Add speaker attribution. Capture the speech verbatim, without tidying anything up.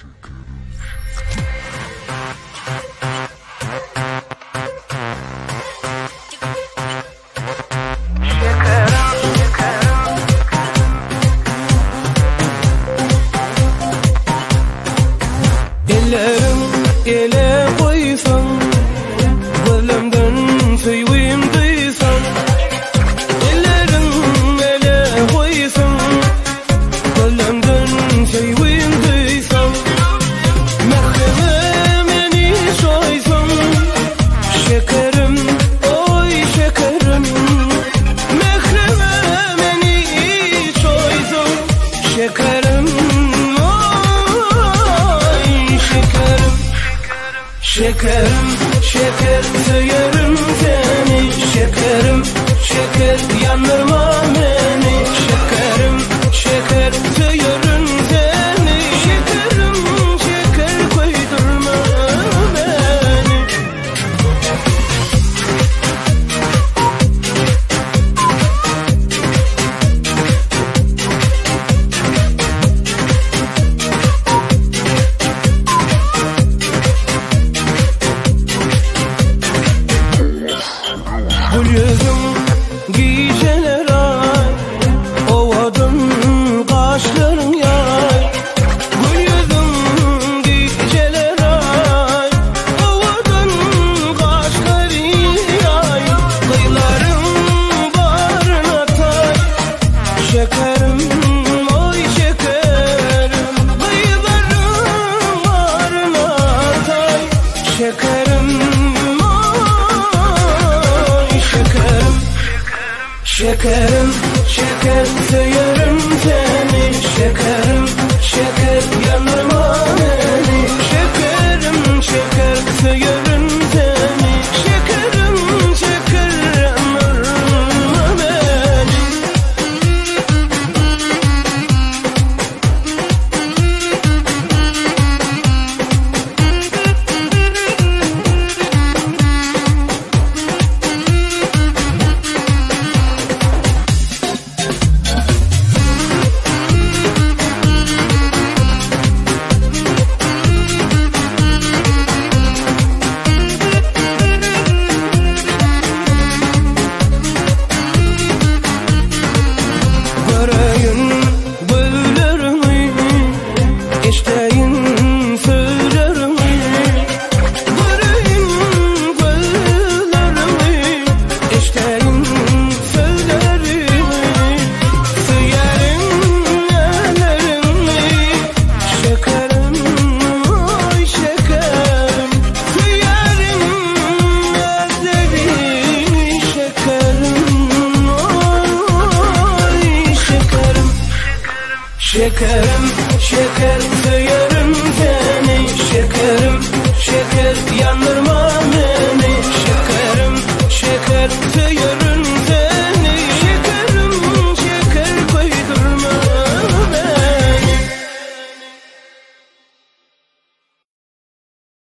Speaker 1: Ellerim ele koysan, gönlümden seveyim duysan. Ellerim ele koysan, gönlümden seveyim duysan. Mehkemeni soysan, şekerim oy şekerim. Mehkemeni soysan, şekerim. Şekerim, şeker severim seni. Şekerim, şeker yandırma beni. Şekerim, şeker severim seni. Şekerim, şeker koydurma beni. Gül yüzüm giyceler ay, ovadın kaşların yay. Gül yüzüm giyceler ay, ovadın kaşların yay. Kıyıların barına tay, şekerim oy şekerim. Kıyıların barına tay, şekerim. Şekerim, şeker severim seni. Şekerim, şeker yandırma beni. Şekerim, şeker severim seni. Şekerim, şeker yandırma beni. Göreyim güllerimi, işteyin sözlerimi. Göreyim güllerimi, işteyin sözlerimi. Süyerim ellerimi, şekerim oy şekerim. Süyerim ellerimi, şekerim oy şekerim. Şekerim, şeker